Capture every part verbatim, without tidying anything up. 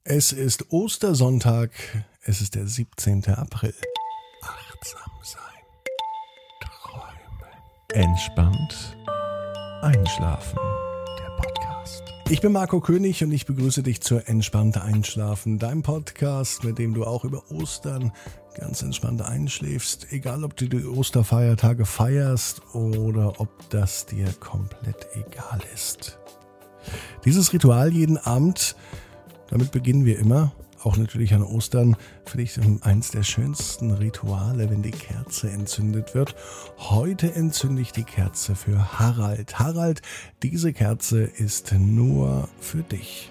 Es ist Ostersonntag, es ist der siebzehnte April. Achtsam sein, träumen, entspannt einschlafen. Der Podcast. Ich bin Marco König und ich begrüße dich zur Entspannt Einschlafen, deinem Podcast, mit dem du auch über Ostern ganz entspannt einschläfst. Egal, ob du die Osterfeiertage feierst oder ob das dir komplett egal ist. Dieses Ritual jeden Abend, damit beginnen wir immer, auch natürlich an Ostern, finde ich eins der schönsten Rituale, wenn die Kerze entzündet wird. Heute entzünde ich die Kerze für Harald. Harald, diese Kerze ist nur für dich.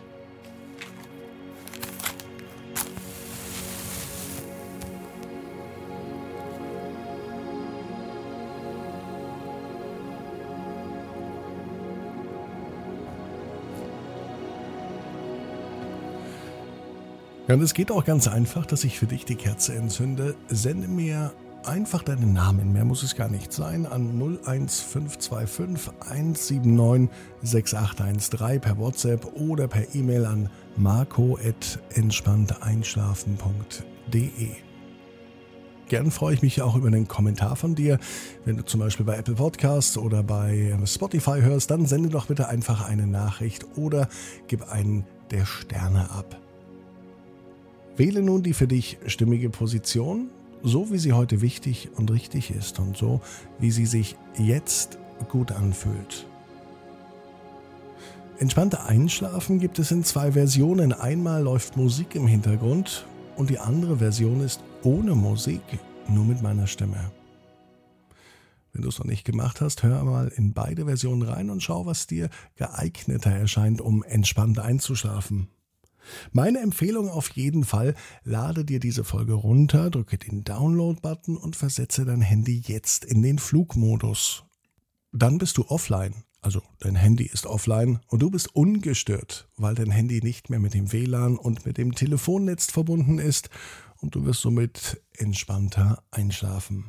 Ja, und es geht auch ganz einfach, dass ich für dich die Kerze entzünde. Sende mir einfach deinen Namen, mehr muss es gar nicht sein, an null eins fünf zwei fünf eins sieben neun sechs acht eins drei per WhatsApp oder per E-Mail an marco at entspannteinschlafen punkt de. Gern freue ich mich auch über einen Kommentar von dir. Wenn du zum Beispiel bei Apple Podcasts oder bei Spotify hörst, dann sende doch bitte einfach eine Nachricht oder gib einen der Sterne ab. Wähle nun die für dich stimmige Position, so wie sie heute wichtig und richtig ist und so, wie sie sich jetzt gut anfühlt. Entspannte Einschlafen gibt es in zwei Versionen. Einmal läuft Musik im Hintergrund und die andere Version ist ohne Musik, nur mit meiner Stimme. Wenn du es noch nicht gemacht hast, hör mal in beide Versionen rein und schau, was dir geeigneter erscheint, um entspannt einzuschlafen. Meine Empfehlung auf jeden Fall, lade dir diese Folge runter, drücke den Download-Button und versetze dein Handy jetzt in den Flugmodus. Dann bist du offline, also dein Handy ist offline und du bist ungestört, weil dein Handy nicht mehr mit dem W L A N und mit dem Telefonnetz verbunden ist und du wirst somit entspannter einschlafen.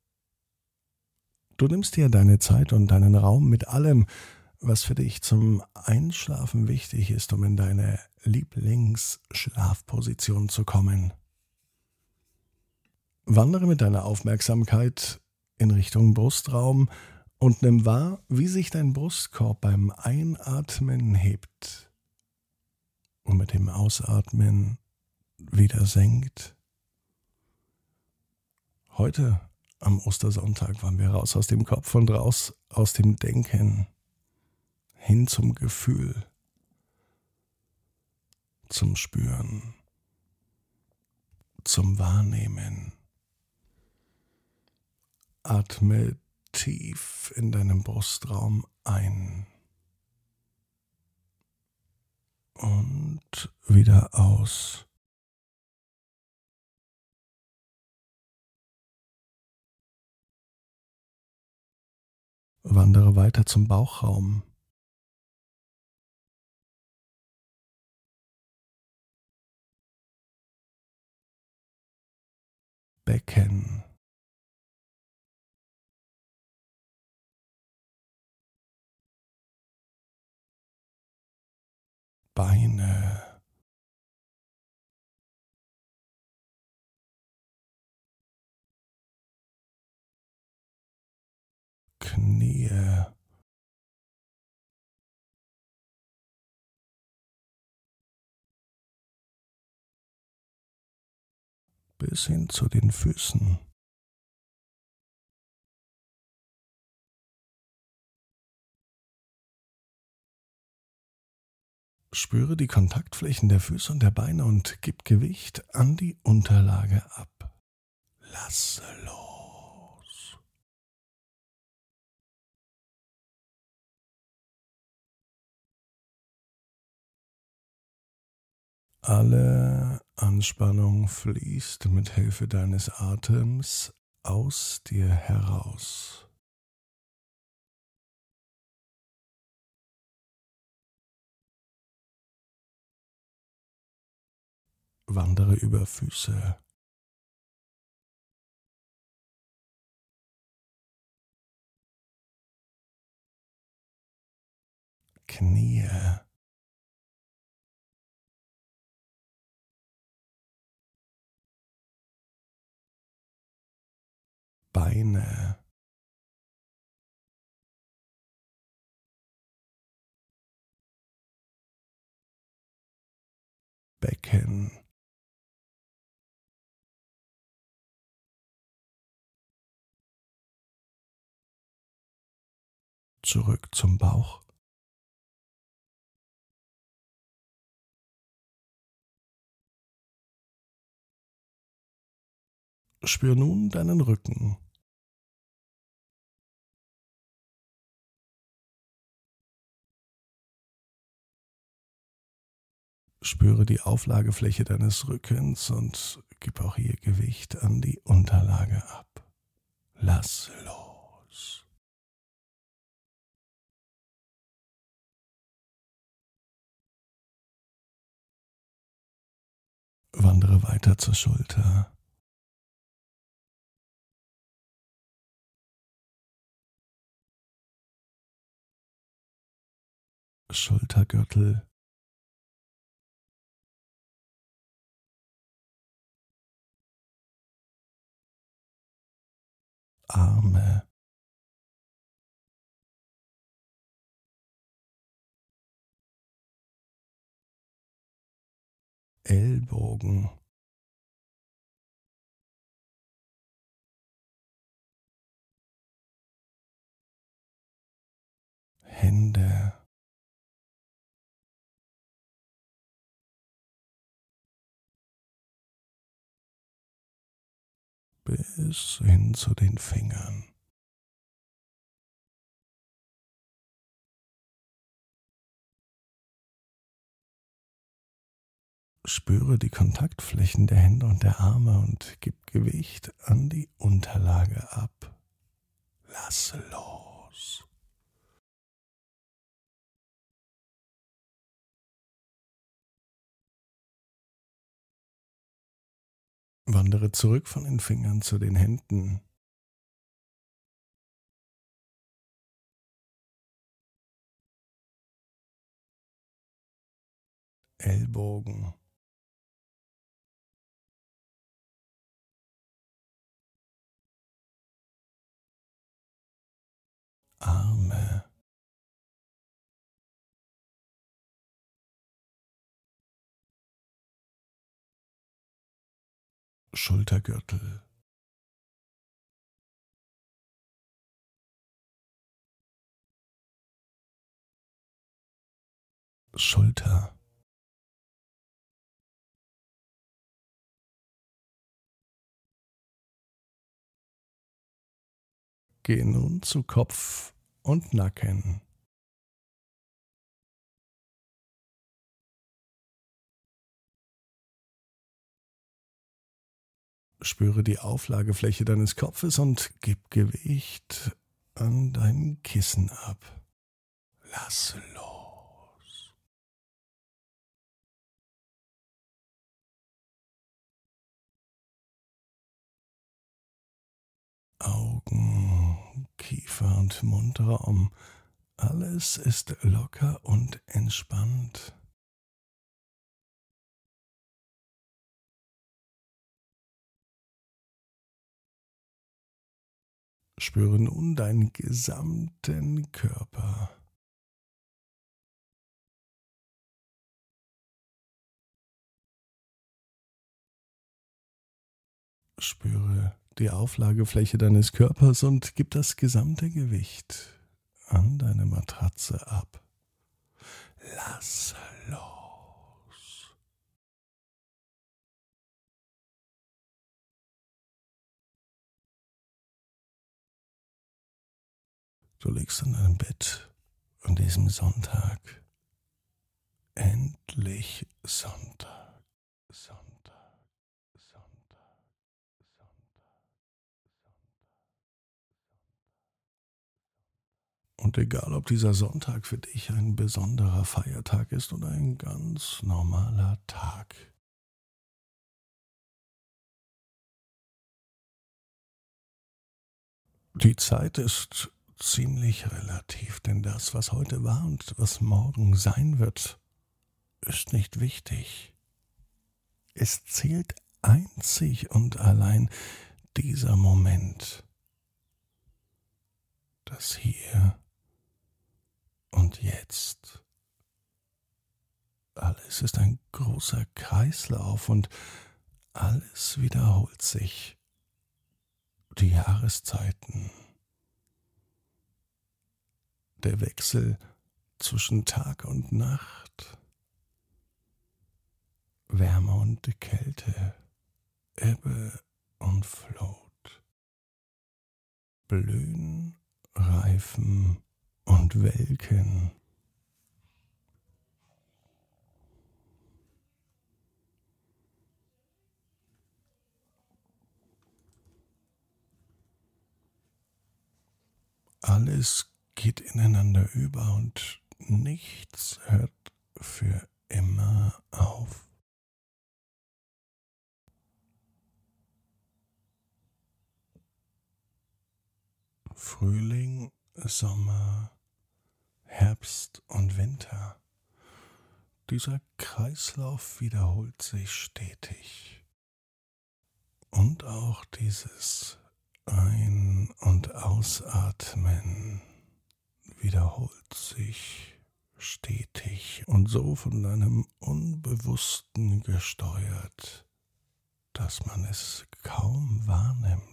Du nimmst dir deine Zeit und deinen Raum mit allem, was für dich zum Einschlafen wichtig ist, um in deine Lieblingsschlafposition zu kommen. Wandere mit deiner Aufmerksamkeit in Richtung Brustraum und nimm wahr, wie sich dein Brustkorb beim Einatmen hebt und mit dem Ausatmen wieder senkt. Heute am Ostersonntag waren wir raus aus dem Kopf und raus aus dem Denken. Hin zum Gefühl, zum Spüren, zum Wahrnehmen. Atme tief in deinem Brustraum ein und wieder aus. Wandere weiter zum Bauchraum. Becken, Beine, Knie, bis hin zu den Füßen. Spüre die Kontaktflächen der Füße und der Beine und gib Gewicht an die Unterlage ab. Lasse los. Alle Anspannung fließt mit Hilfe deines Atems aus dir heraus. Wandere über Füße, Knie, Beine, Becken, zurück zum Bauch. Spür nun deinen Rücken. Spüre die Auflagefläche deines Rückens und gib auch hier Gewicht an die Unterlage ab. Lass los. Wandere weiter zur Schulter. Schultergürtel. Arme. Ellbogen. Hände. Bis hin zu den Fingern. Spüre die Kontaktflächen der Hände und der Arme und gib Gewicht an die Unterlage ab. Lass los. Wandere zurück von den Fingern zu den Händen. Ellbogen. Arme. Schultergürtel. Schulter. Gehe nun zu Kopf und Nacken. Spüre die Auflagefläche deines Kopfes und gib Gewicht an dein Kissen ab. Lass los. Augen, Kiefer und Mundraum. Alles ist locker und entspannt. Spüre nun deinen gesamten Körper. Spüre die Auflagefläche deines Körpers und gib das gesamte Gewicht an deine Matratze ab. Lass los. Du liegst in deinem Bett an diesem Sonntag. Endlich Sonntag. Sonntag. Sonntag. Sonntag. Und egal, ob dieser Sonntag für dich ein besonderer Feiertag ist oder ein ganz normaler Tag. Die Zeit ist ziemlich relativ, denn das, was heute war und was morgen sein wird, ist nicht wichtig. Es zählt einzig und allein dieser Moment, das Hier und Jetzt. Alles ist ein großer Kreislauf und alles wiederholt sich. Die Jahreszeiten, der Wechsel zwischen Tag und Nacht, Wärme und Kälte, Ebbe und Flut, Blühen, Reifen und Welken. Alles geht ineinander über und nichts hört für immer auf. Frühling, Sommer, Herbst und Winter. Dieser Kreislauf wiederholt sich stetig. Und auch dieses Ein- und Ausatmen wiederholt sich stetig und so von deinem Unbewussten gesteuert, dass man es kaum wahrnimmt.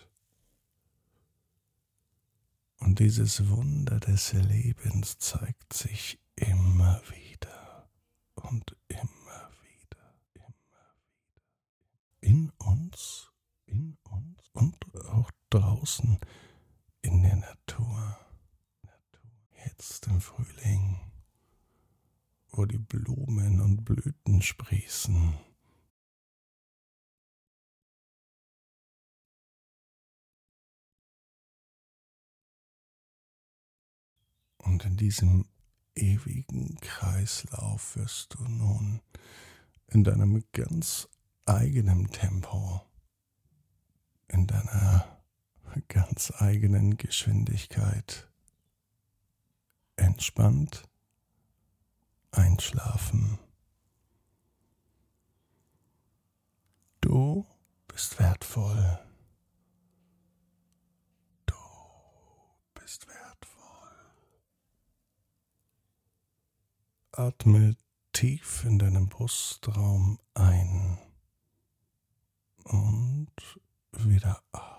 Und dieses Wunder des Lebens zeigt sich immer wieder und immer wieder, immer wieder. In uns, in uns und auch draußen in der Natur. Jetzt im Frühling, wo die Blumen und Blüten sprießen. Und in diesem ewigen Kreislauf wirst du nun in deinem ganz eigenen Tempo, in deiner ganz eigenen Geschwindigkeit entspannt einschlafen. Du bist wertvoll. Du bist wertvoll. Atme tief in deinem Brustraum ein und wieder aus.